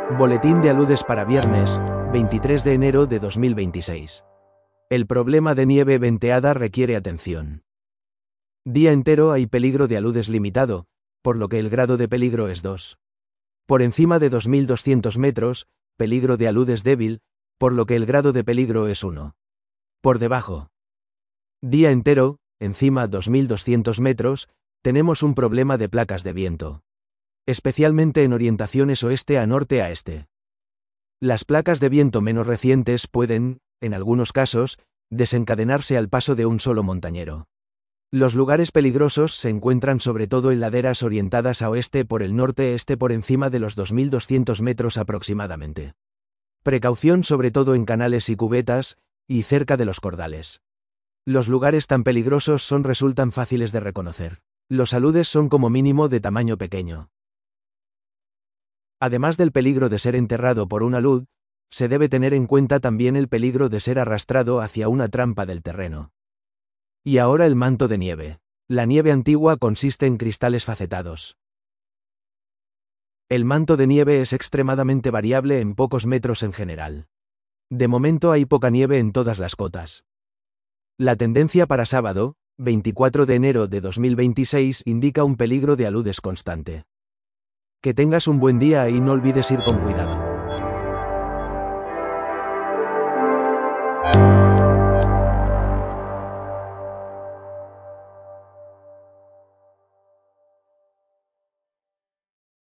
Boletín de aludes para viernes, 23 de enero de 2026. El problema de nieve venteada requiere atención. Día entero hay peligro de aludes limitado, por lo que el grado de peligro es 2. Por encima de 2200 metros, peligro de aludes débil, por lo que el grado de peligro es 1. Por debajo. Día entero, encima 2200 metros, tenemos un problema de placas de viento. Especialmente en orientaciones oeste a norte a este. Las placas de viento menos recientes pueden, en algunos casos, desencadenarse al paso de un solo montañero. Los lugares peligrosos se encuentran sobre todo en laderas orientadas a oeste por el norte-este por encima de los 2200 metros aproximadamente. Precaución sobre todo en canales y cubetas, y cerca de los cordales. Los lugares tan peligrosos resultan fáciles de reconocer. Los aludes son como mínimo de tamaño pequeño. Además del peligro de ser enterrado por un alud, se debe tener en cuenta también el peligro de ser arrastrado hacia una trampa del terreno. Y ahora el manto de nieve. La nieve antigua consiste en cristales facetados. El manto de nieve es extremadamente variable en pocos metros en general. De momento hay poca nieve en todas las cotas. La tendencia para sábado, 24 de enero de 2026, indica un peligro de aludes constante. Que tengas un buen día y no olvides ir con cuidado.